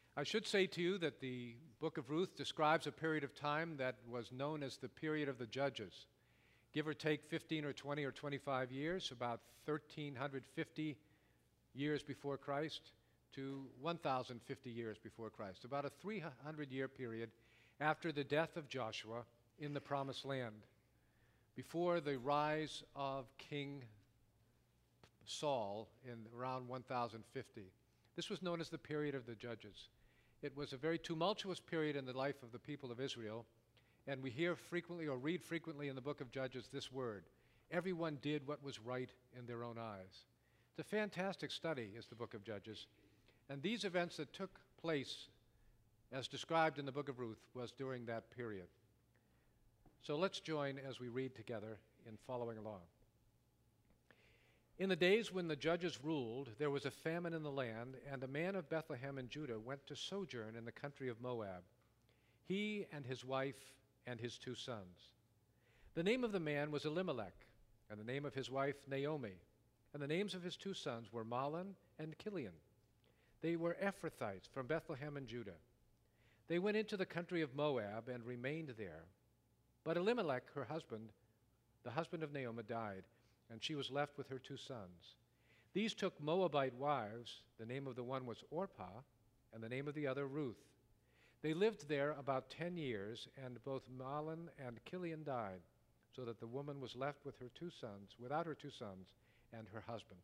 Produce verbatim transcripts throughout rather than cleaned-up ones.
I should say to you that the book of Ruth describes a period of time that was known as the period of the judges. Give or take fifteen or twenty or twenty-five years, about one thousand three hundred fifty years before Christ to one thousand fifty years before Christ, about a three hundred year period after the death of Joshua in the Promised Land, before the rise of King Saul in around one thousand fifty. This was known as the period of the judges. It was a very tumultuous period in the life of the people of Israel, and we hear frequently or read frequently in the book of Judges this word: everyone did what was right in their own eyes. It's a fantastic study, is the book of Judges, and these events that took place as described in the book of Ruth was during that period. So let's join as we read together in following along. In the days when the judges ruled, there was a famine in the land, and a man of Bethlehem in Judah went to sojourn in the country of Moab, he and his wife and his two sons. The name of the man was Elimelech, and the name of his wife Naomi, and the names of his two sons were Mahlon and Chilion. They were Ephrathites from Bethlehem in Judah. They went into the country of Moab and remained there. But Elimelech, her husband, the husband of Naomi, died, and she was left with her two sons. These took Moabite wives. The name of the one was Orpah, and the name of the other Ruth. They lived there about ten years, and both Mahlon and Chilion died, so that the woman was left with her two sons, without her two sons, and her husband.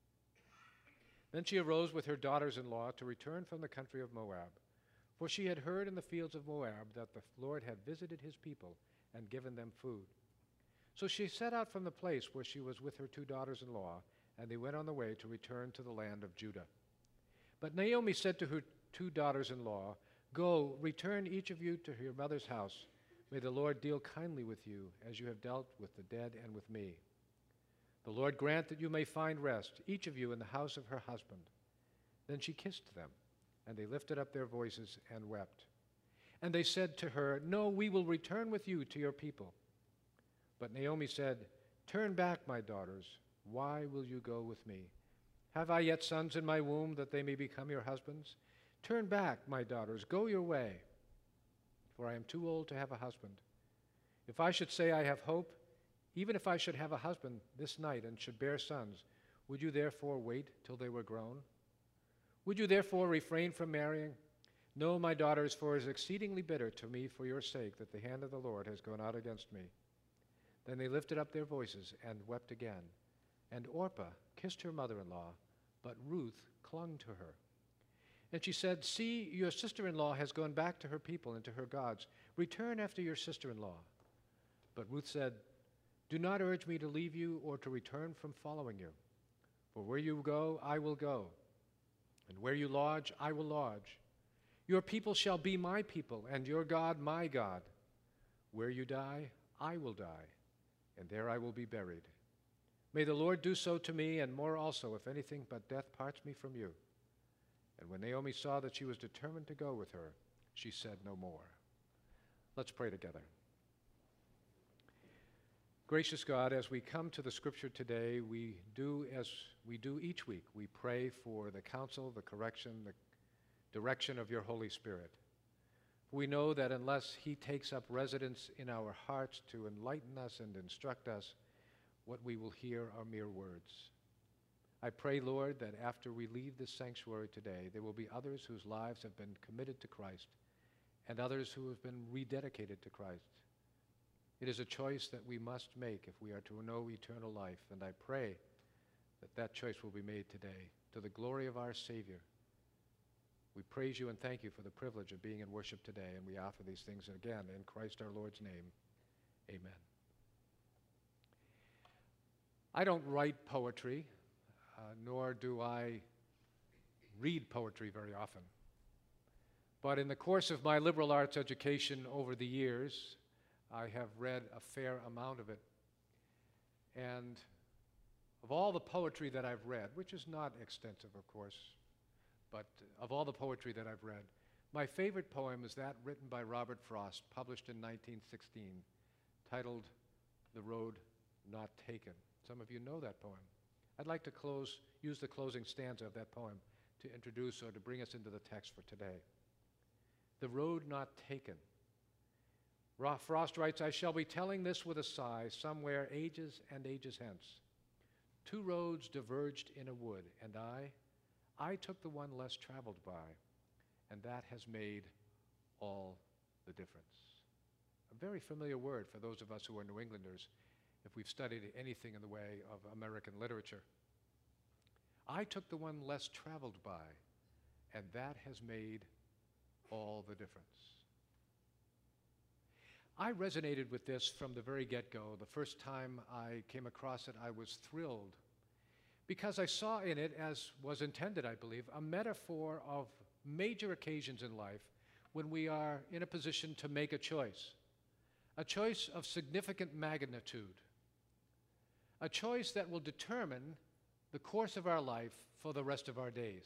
Then she arose with her daughters-in-law to return from the country of Moab, for she had heard in the fields of Moab that the Lord had visited his people and given them food. So she set out from the place where she was with her two daughters-in-law, and they went on the way to return to the land of Judah. But Naomi said to her two daughters-in-law, "Go, return each of you to your mother's house. May the Lord deal kindly with you, as you have dealt with the dead and with me. The Lord grant that you may find rest, each of you in the house of her husband." Then she kissed them, and they lifted up their voices and wept. And they said to her, "No, we will return with you to your people." But Naomi said, "Turn back, my daughters. Why will you go with me? Have I yet sons in my womb that they may become your husbands? Turn back, my daughters, go your way, for I am too old to have a husband. If I should say I have hope, even if I should have a husband this night and should bear sons, would you therefore wait till they were grown? Would you therefore refrain from marrying? No, my daughters, for it is exceedingly bitter to me for your sake that the hand of the Lord has gone out against me." Then they lifted up their voices and wept again. And Orpah kissed her mother-in-law, but Ruth clung to her. And she said, "See, your sister-in-law has gone back to her people and to her gods. Return after your sister-in-law." But Ruth said, "Do not urge me to leave you or to return from following you. For where you go, I will go, and where you lodge, I will lodge. Your people shall be my people, and your God my God. Where you die, I will die, and there I will be buried. May the Lord do so to me, and more also, if anything but death parts me from you." And when Naomi saw that she was determined to go with her, she said no more. Let's pray together. Gracious God, as we come to the Scripture today, we do as we do each week. We pray for the counsel, the correction, the direction of your Holy Spirit. We know that unless he takes up residence in our hearts to enlighten us and instruct us, what we will hear are mere words. I pray, Lord, that after we leave this sanctuary today, there will be others whose lives have been committed to Christ and others who have been rededicated to Christ. It is a choice that we must make if we are to know eternal life, and I pray that that choice will be made today to the glory of our Savior. We praise you and thank you for the privilege of being in worship today, and we offer these things again in Christ our Lord's name. Amen. I don't write poetry, uh, nor do I read poetry very often. But in the course of my liberal arts education over the years, I have read a fair amount of it. And of all the poetry that I've read, which is not extensive, of course, but of all the poetry that I've read, my favorite poem is that written by Robert Frost, published in nineteen sixteen, titled "The Road Not Taken." Some of you know that poem. I'd like to close, use the closing stanza of that poem to introduce or to bring us into the text for today. The road not taken. Frost writes, I shall be telling this with a sigh somewhere ages and ages hence. Two roads diverged in a wood, and I, I took the one less traveled by, and that has made all the difference. A very familiar word for those of us who are New Englanders, if we've studied anything in the way of American literature. I took the one less traveled by, and that has made all the difference. I resonated with this from the very get-go. The first time I came across it, I was thrilled because I saw in it, as was intended, I believe, a metaphor of major occasions in life when we are in a position to make a choice, a choice of significant magnitude, a choice that will determine the course of our life for the rest of our days.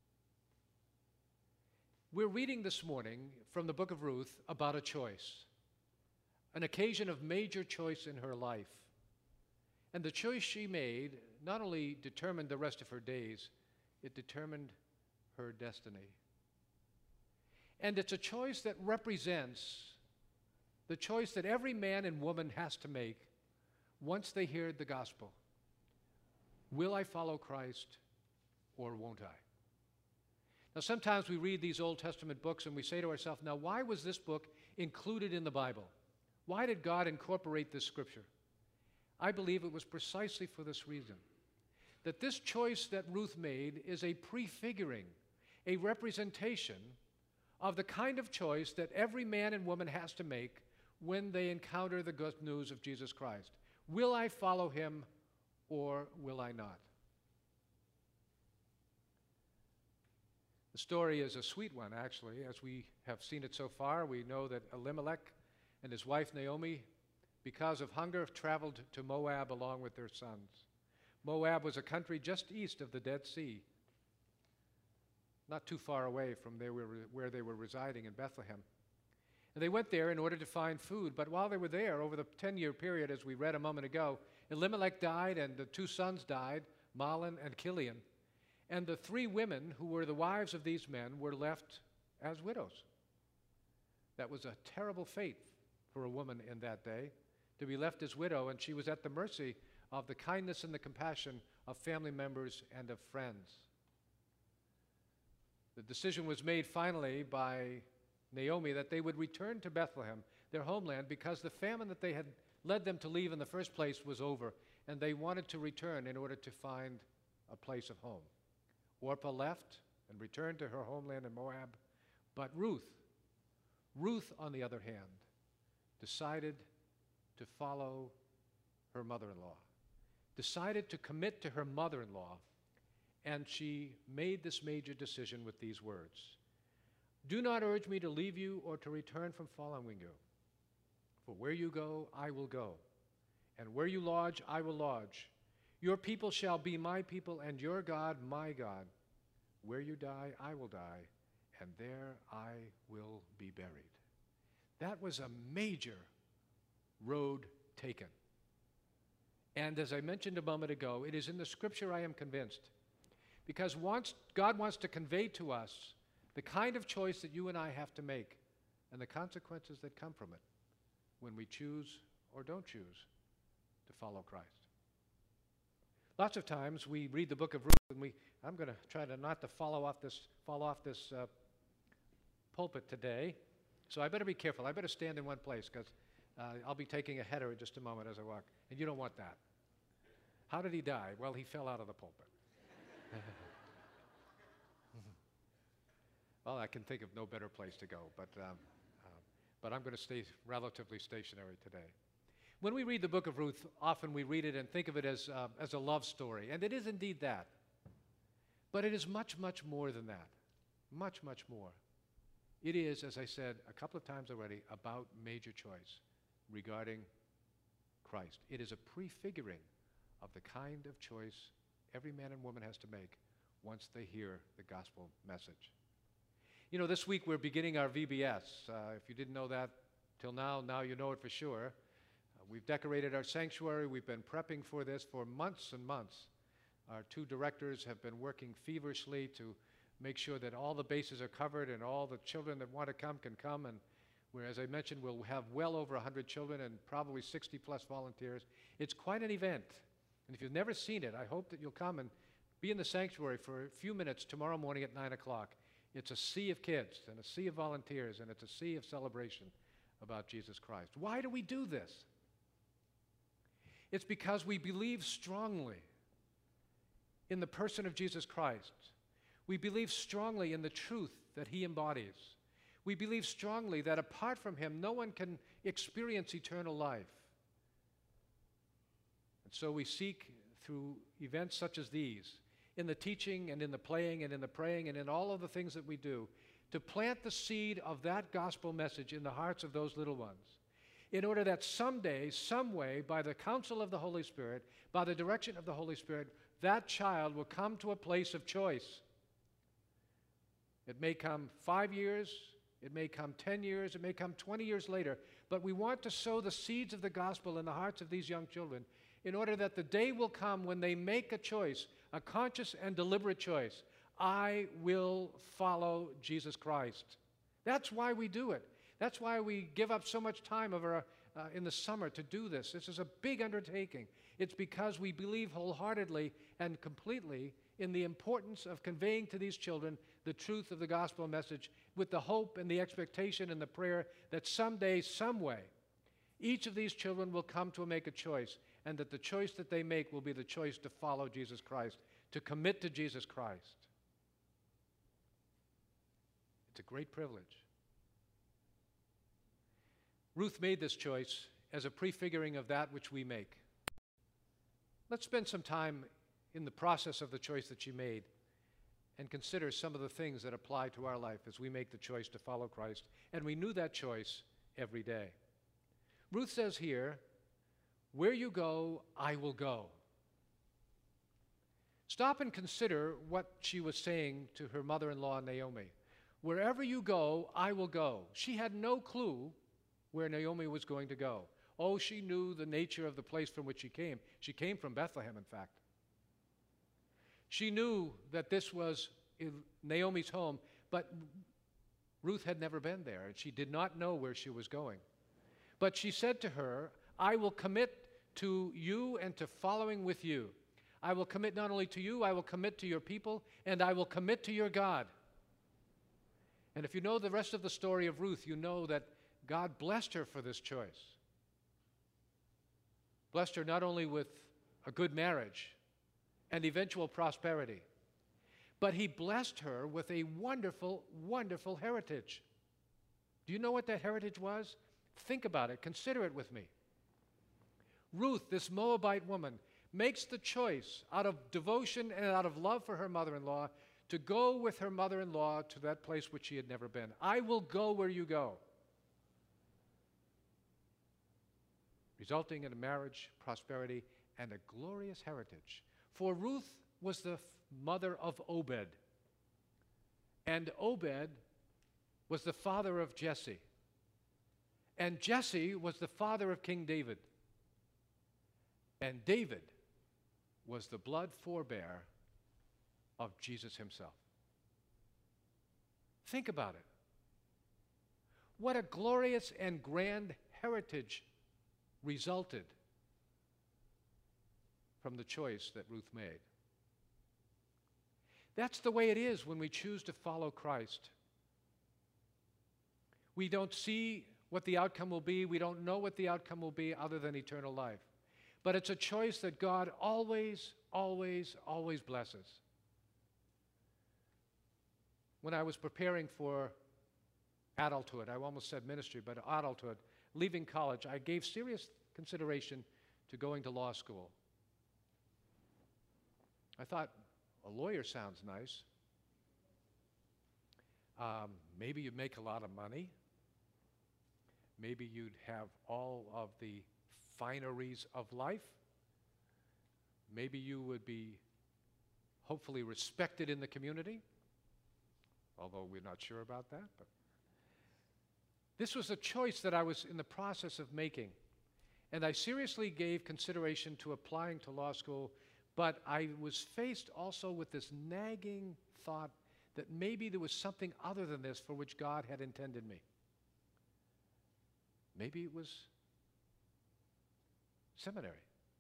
We're reading this morning from the book of Ruth about a choice, an occasion of major choice in her life. And the choice she made not only determined the rest of her days, it determined her destiny. And it's a choice that represents the choice that every man and woman has to make once they hear the gospel. Will I follow Christ or won't I? Now, sometimes we read these Old Testament books and we say to ourselves, now, why was this book included in the Bible? Why did God incorporate this scripture? I believe it was precisely for this reason, that this choice that Ruth made is a prefiguring, a representation of the kind of choice that every man and woman has to make when they encounter the good news of Jesus Christ. Will I follow him or will I not? The story is a sweet one, actually. As we have seen it so far, we know that Elimelech and his wife Naomi, because of hunger, traveled to Moab along with their sons. Moab was a country just east of the Dead Sea, not too far away from there where they were residing in Bethlehem. And they went there in order to find food, but while they were there, over the ten-year period, as we read a moment ago, Elimelech died and the two sons died, Mahlon and Chilion. And the three women who were the wives of these men were left as widows. That was a terrible fate for a woman in that day, to be left as widow, and she was at the mercy of the kindness and the compassion of family members and of friends. The decision was made finally by Naomi that they would return to Bethlehem, their homeland, because the famine that they had led them to leave in the first place was over, and they wanted to return in order to find a place of home. Orpah left and returned to her homeland in Moab, but Ruth, Ruth, on the other hand, decided to follow her mother-in-law, decided to commit to her mother-in-law, and she made this major decision with these words: do not urge me to leave you or to return from following you. For where you go, I will go, and where you lodge, I will lodge. Your people shall be my people, and your God my God. Where you die, I will die, and there I will be buried. That was a major road taken. And as I mentioned a moment ago, it is in the scripture, I am convinced, because once God wants to convey to us the kind of choice that you and I have to make and the consequences that come from it when we choose or don't choose to follow Christ. Lots of times we read the book of Ruth and we, I'm going to try to not to follow off this, fall off this uh, pulpit today, so I better be careful. I better stand in one place because uh, I'll be taking a header in just a moment as I walk, and you don't want that. How did he die? Well, he fell out of the pulpit. Well, I can think of no better place to go, but, um, uh, but I'm going to stay relatively stationary today. When we read the book of Ruth, often we read it and think of it as, uh, as a love story, and it is indeed that. But it is much, much more than that. Much, much more. It is, as I said a couple of times already, about major choice regarding Christ. It is a prefiguring of the kind of choice every man and woman has to make once they hear the gospel message. You know, this week we're beginning our V B S. Uh, if you didn't know that till now, now you know it for sure. Uh, we've decorated our sanctuary. We've been prepping for this for months and months. Our two directors have been working feverishly to make sure that all the bases are covered and all the children that want to come can come. And where, as I mentioned, we'll have well over one hundred children and probably sixty plus volunteers. It's quite an event. And if you've never seen it, I hope that you'll come and be in the sanctuary for a few minutes tomorrow morning at nine o'clock. It's a sea of kids and a sea of volunteers, and it's a sea of celebration about Jesus Christ. Why do we do this? It's because we believe strongly in the person of Jesus Christ. We believe strongly in the truth that he embodies. We believe strongly that apart from him, no one can experience eternal life. And so we seek through events such as these, in the teaching and in the playing and in the praying and in all of the things that we do, to plant the seed of that gospel message in the hearts of those little ones, in order that someday, some way, by the counsel of the Holy Spirit, by the direction of the Holy Spirit, that child will come to a place of choice. It may come five years, it may come ten years, it may come twenty years later, but we want to sow the seeds of the gospel in the hearts of these young children in order that the day will come when they make a choice, a conscious and deliberate choice. I will follow Jesus Christ. That's why we do it. That's why we give up so much time of our, uh, in the summer to do this. This is a big undertaking. It's because we believe wholeheartedly and completely in the importance of conveying to these children the truth of the gospel message with the hope and the expectation and the prayer that someday, some way, each of these children will come to make a choice, and that the choice that they make will be the choice to follow Jesus Christ, to commit to Jesus Christ. It's a great privilege. Ruth made this choice as a prefiguring of that which we make. Let's spend some time in the process of the choice that she made and consider some of the things that apply to our life as we make the choice to follow Christ and renew that choice every day. Ruth says here, "Where you go, I will go." Stop and consider what she was saying to her mother-in-law, Naomi. Wherever you go, I will go. She had no clue where Naomi was going to go. Oh, she knew the nature of the place from which she came. She came from Bethlehem, in fact. She knew that this was Naomi's home, but Ruth had never been there, and she did not know where she was going. But she said to her, I will commit to you and to following with you. I will commit not only to you, I will commit to your people, and I will commit to your God. And if you know the rest of the story of Ruth, you know that God blessed her for this choice. Blessed her not only with a good marriage and eventual prosperity, but he blessed her with a wonderful, wonderful heritage. Do you know what that heritage was? Think about it. Consider it with me. Ruth, this Moabite woman, makes the choice out of devotion and out of love for her mother-in-law to go with her mother-in-law to that place which she had never been. I will go where you go. Resulting in a marriage, prosperity, and a glorious heritage. For Ruth was the mother of Obed, and Obed was the father of Jesse, and Jesse was the father of King David, and David was the blood forebear of Jesus himself. Think about it. What a glorious and grand heritage resulted from the choice that Ruth made. That's the way it is when we choose to follow Christ. We don't see what the outcome will be. We don't know what the outcome will be other than eternal life. But it's a choice that God always, always, always blesses. When I was preparing for adulthood, I almost said ministry, but adulthood, leaving college, I gave serious consideration to going to law school. I thought, a lawyer sounds nice. Um, maybe you'd make a lot of money. Maybe you'd have all of the fineries of life. Maybe you would be hopefully respected in the community, although we're not sure about that. But this was a choice that I was in the process of making, and I seriously gave consideration to applying to law school, but I was faced also with this nagging thought that maybe there was something other than this for which God had intended me. Maybe it was seminary.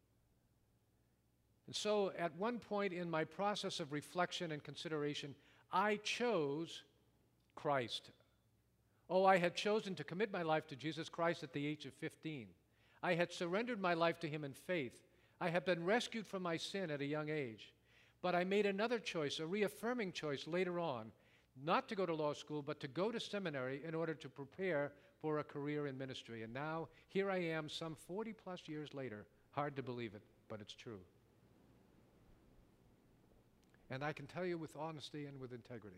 And so at one point in my process of reflection and consideration, I chose Christ. Oh, I had chosen to commit my life to Jesus Christ at the age of fifteen. I had surrendered my life to Him in faith. I had been rescued from my sin at a young age. But I made another choice, a reaffirming choice later on, not to go to law school, but to go to seminary in order to prepare for a career in ministry. And now, here I am, some forty plus years later. Hard to believe it, but it's true. And I can tell you with honesty and with integrity,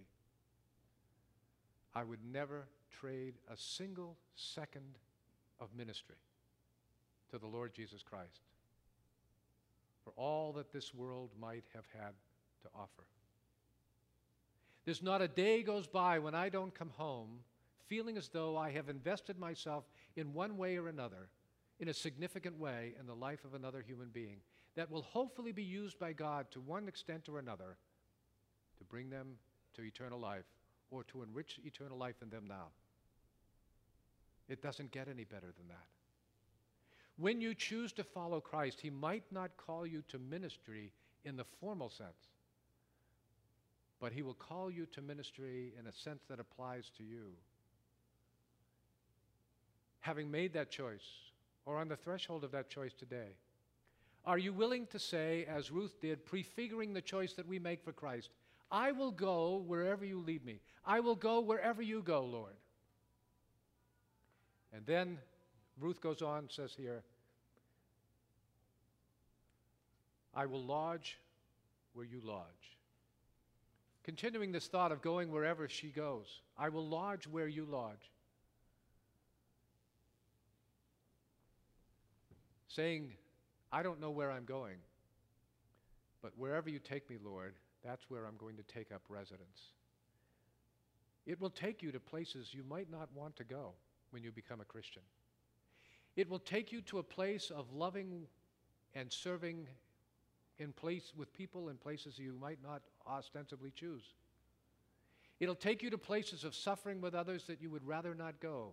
I would never trade a single second of ministry to the Lord Jesus Christ for all that this world might have had to offer. There's not a day goes by when I don't come home feeling as though I have invested myself in one way or another, in a significant way, in the life of another human being that will hopefully be used by God to one extent or another to bring them to eternal life or to enrich eternal life in them now. It doesn't get any better than that. When you choose to follow Christ, He might not call you to ministry in the formal sense, but He will call you to ministry in a sense that applies to you. Having made that choice, or on the threshold of that choice today, are you willing to say, as Ruth did, prefiguring the choice that we make for Christ, I will go wherever you lead me. I will go wherever you go, Lord. And then Ruth goes on, says here, I will lodge where you lodge. Continuing this thought of going wherever she goes, I will lodge where you lodge. Saying, I don't know where I'm going, but wherever you take me, Lord, that's where I'm going to take up residence. It will take you to places you might not want to go when you become a Christian. It will take you to a place of loving and serving in place with people in places you might not ostensibly choose. It'll take you to places of suffering with others that you would rather not go.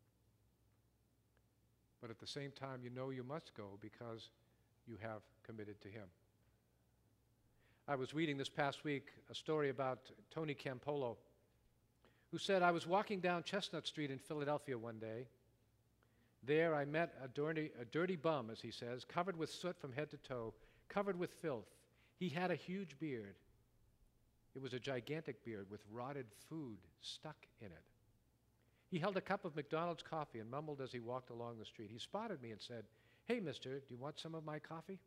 But at the same time, you know you must go because you have committed to Him. I was reading this past week a story about Tony Campolo, who said, I was walking down Chestnut Street in Philadelphia one day. There I met a dirty, a dirty bum, as he says, covered with soot from head to toe, covered with filth. He had a huge beard. It was a gigantic beard with rotted food stuck in it. He held a cup of McDonald's coffee and mumbled as he walked along the street. He spotted me and said, Hey, mister, do you want some of my coffee?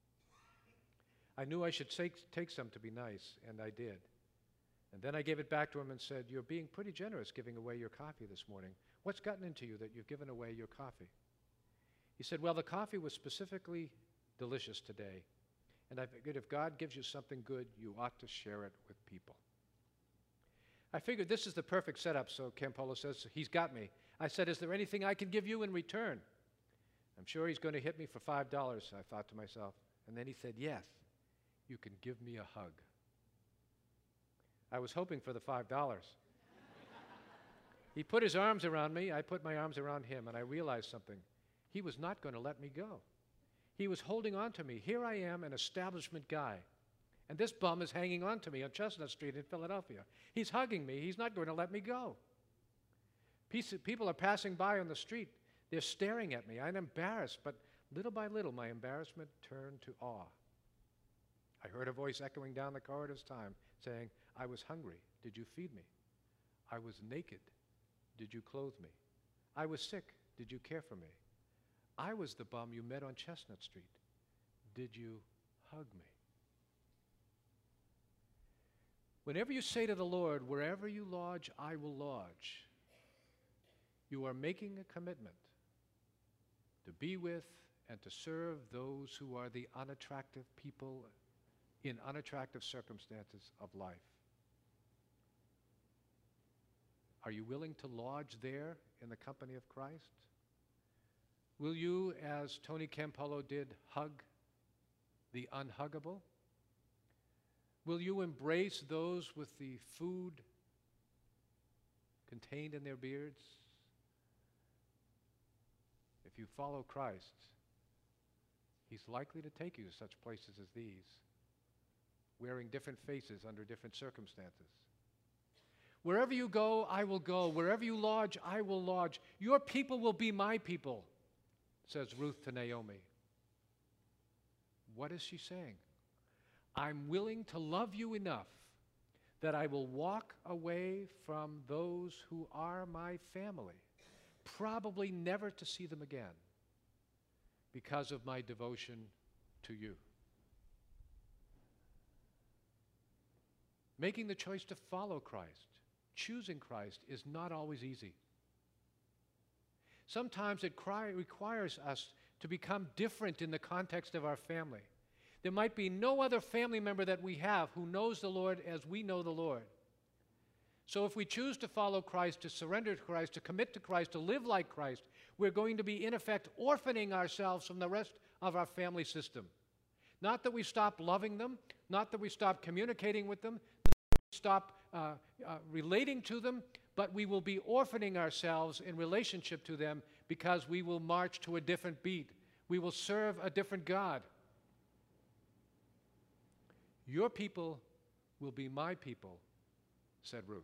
I knew I should take, take some to be nice, and I did. And then I gave it back to him and said, You're being pretty generous giving away your coffee this morning. What's gotten into you that you've given away your coffee? He said, Well, the coffee was specifically delicious today, and I figured if God gives you something good, you ought to share it with people. I figured this is the perfect setup, so Campolo says, He's got me. I said, Is there anything I can give you in return? I'm sure he's going to hit me for five dollars, I thought to myself. And then he said, Yes, you can give me a hug. I was hoping for the five dollars. He put his arms around me, I put my arms around him, and I realized something. He was not going to let me go. He was holding on to me. Here I am, an establishment guy, and this bum is hanging on to me on Chestnut Street in Philadelphia. He's hugging me. He's not going to let me go. People are passing by on the street. They're staring at me. I'm embarrassed, but little by little, my embarrassment turned to awe. I heard a voice echoing down the corridor's time saying, I was hungry. Did you feed me? I was naked. Did you clothe me? I was sick. Did you care for me? I was the bum you met on Chestnut Street. Did you hug me? Whenever you say to the Lord, wherever you lodge, I will lodge, you are making a commitment to be with and to serve those who are the unattractive people in unattractive circumstances of life. Are you willing to lodge there in the company of Christ? Will you, as Tony Campolo did, hug the unhuggable? Will you embrace those with the food contained in their beards? If you follow Christ, He's likely to take you to such places as these, wearing different faces under different circumstances. Wherever you go, I will go. Wherever you lodge, I will lodge. Your people will be my people, says Ruth to Naomi. What is she saying? I'm willing to love you enough that I will walk away from those who are my family, probably never to see them again, because of my devotion to you. Making the choice to follow Christ, choosing Christ, is not always easy. Sometimes it cry, requires us to become different in the context of our family. There might be no other family member that we have who knows the Lord as we know the Lord. So if we choose to follow Christ, to surrender to Christ, to commit to Christ, to live like Christ, we're going to be, in effect, orphaning ourselves from the rest of our family system. Not that we stop loving them, not that we stop communicating with them, not that we stop uh, uh, relating to them, but we will be orphaning ourselves in relationship to them because we will march to a different beat. We will serve a different God. Your people will be my people, said Ruth.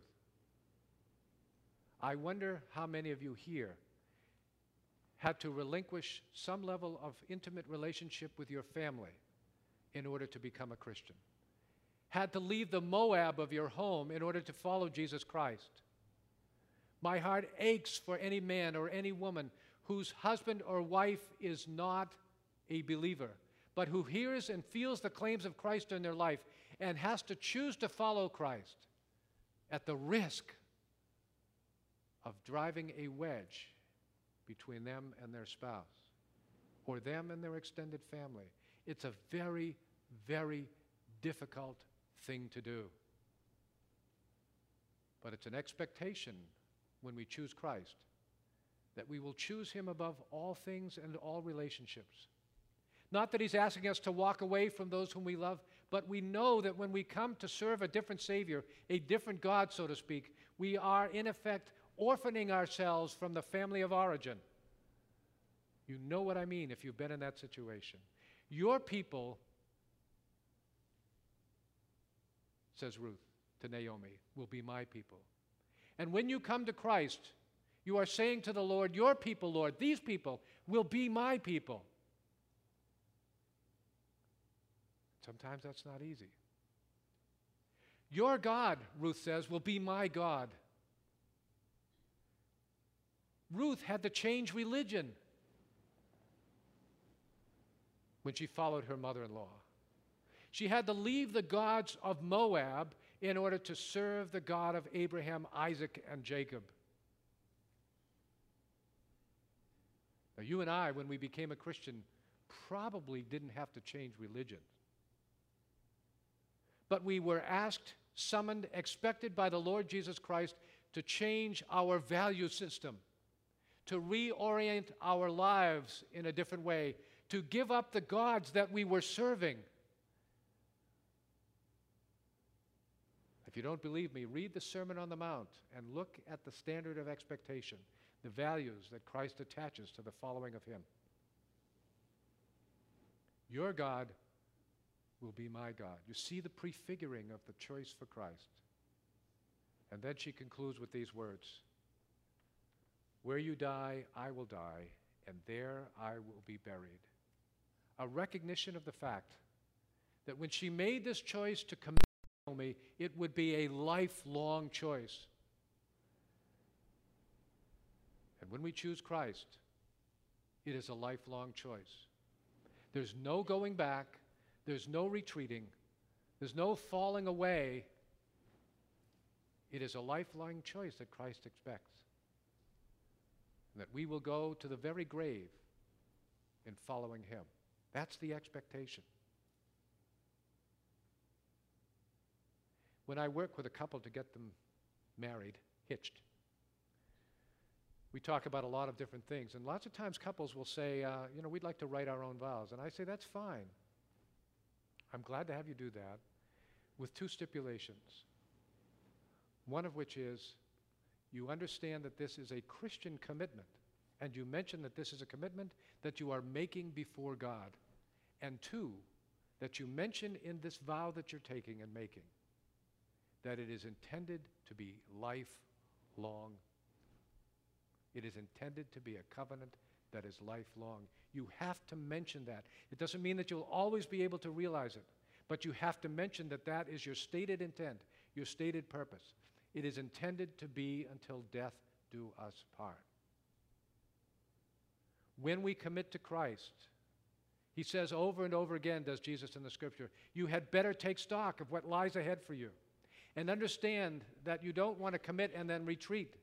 I wonder how many of you here had to relinquish some level of intimate relationship with your family in order to become a Christian. Had to leave the Moab of your home in order to follow Jesus Christ. My heart aches for any man or any woman whose husband or wife is not a believer, but who hears and feels the claims of Christ in their life and has to choose to follow Christ at the risk of driving a wedge between them and their spouse, or them and their extended family. It's a very, very difficult thing to do. But it's an expectation when we choose Christ that we will choose Him above all things and all relationships. Not that He's asking us to walk away from those whom we love, but we know that when we come to serve a different Savior, a different God, so to speak, we are, in effect, orphaning ourselves from the family of origin. You know what I mean if you've been in that situation. Your people, says Ruth to Naomi, will be my people. And when you come to Christ, you are saying to the Lord, your people, Lord, these people will be my people. Sometimes that's not easy. Your God, Ruth says, will be my God. Ruth had to change religion when she followed her mother-in-law. She had to leave the gods of Moab in order to serve the God of Abraham, Isaac, and Jacob. Now, you and I, when we became a Christian, probably didn't have to change religion. But we were asked, summoned, expected by the Lord Jesus Christ to change our value system, to reorient our lives in a different way, to give up the gods that we were serving. If you don't believe me, read the Sermon on the Mount and look at the standard of expectation, the values that Christ attaches to the following of Him. Your God will be my God. You see the prefiguring of the choice for Christ. And then she concludes with these words: where you die, I will die, and there I will be buried. A recognition of the fact that when she made this choice to commit to Naomi, it would be a lifelong choice. And when we choose Christ, it is a lifelong choice. There's no going back. There's no retreating. There's no falling away. It is a lifelong choice that Christ expects. And that we will go to the very grave in following Him. That's the expectation. When I work with a couple to get them married, hitched, we talk about a lot of different things. And lots of times couples will say, uh, you know, we'd like to write our own vows. And I say, that's fine. I'm glad to have you do that. with two stipulations. One of which is you understand that this is a Christian commitment, and you mention that this is a commitment that you are making before God. And two, that you mention in this vow that you're taking and making that it is intended to be lifelong. It is intended to be a covenant that is lifelong. You have to mention that. It doesn't mean that you'll always be able to realize it, but you have to mention that that is your stated intent, your stated purpose. It is intended to be until death do us part. When we commit to Christ, he says over and over again, does Jesus in the Scripture, you had better take stock of what lies ahead for you and understand that you don't want to commit and then retreat.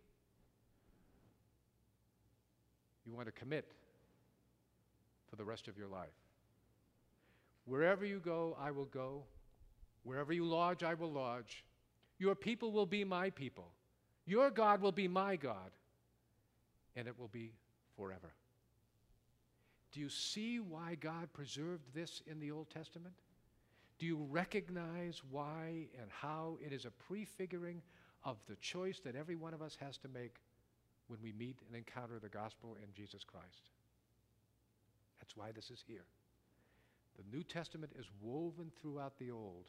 You want to commit for the rest of your life. Wherever you go, I will go. Wherever you lodge, I will lodge. Your people will be my people. Your God will be my God. And it will be forever. Do you see why God preserved this in the Old Testament? Do you recognize why and how it is a prefiguring of the choice that every one of us has to make when we meet and encounter the gospel in Jesus Christ? That's why this is here. The New Testament is woven throughout the Old.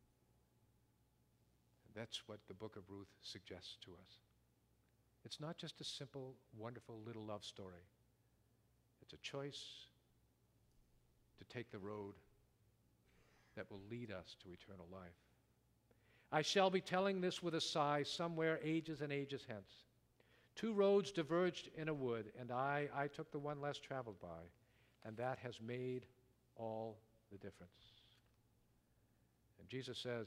And that's what the book of Ruth suggests to us. It's not just a simple, wonderful little love story. It's a choice to take the road that will lead us to eternal life. I shall be telling this with a sigh somewhere ages and ages hence. Two roads diverged in a wood, and I, I took the one less traveled by, and that has made all the difference. And Jesus says,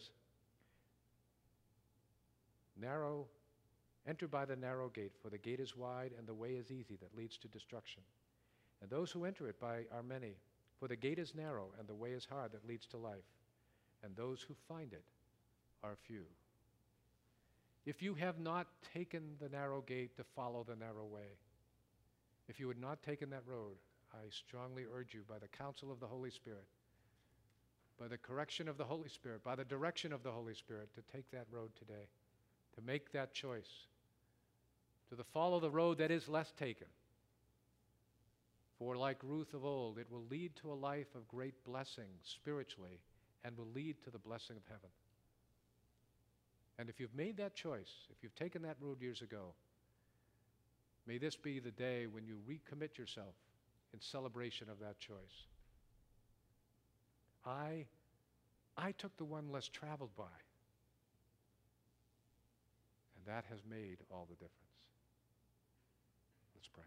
narrow, enter by the narrow gate, for the gate is wide and the way is easy that leads to destruction. And those who enter it by are many, for the gate is narrow and the way is hard that leads to life, and those who find it are few. If you have not taken the narrow gate to follow the narrow way, if you had not taken that road, I strongly urge you by the counsel of the Holy Spirit, by the correction of the Holy Spirit, by the direction of the Holy Spirit, to take that road today, to make that choice, to the follow the road that is less taken. For like Ruth of old, it will lead to a life of great blessing spiritually and will lead to the blessing of heaven. And if you've made that choice, if you've taken that road years ago, may this be the day when you recommit yourself in celebration of that choice. I, I took the one less traveled by, and that has made all the difference. Let's pray.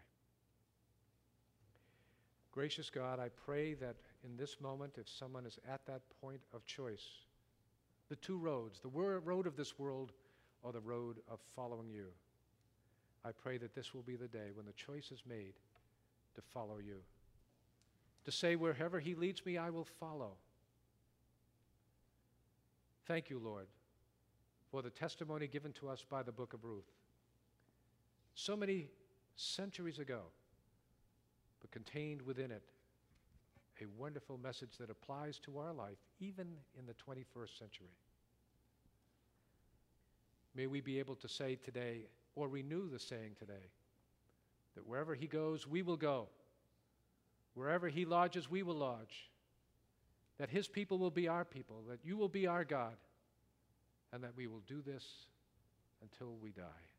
Gracious God, I pray that in this moment, if someone is at that point of choice, the two roads, the road of this world or the road of following you, I pray that this will be the day when the choice is made to follow you. To say, wherever he leads me, I will follow. Thank you, Lord, for the testimony given to us by the book of Ruth. So many centuries ago, but contained within it a wonderful message that applies to our life, even in the twenty-first century. May we be able to say today, or renew the saying today, that wherever he goes, we will go. Wherever he lodges, we will lodge. That his people will be our people, that you will be our God, and that we will do this until we die.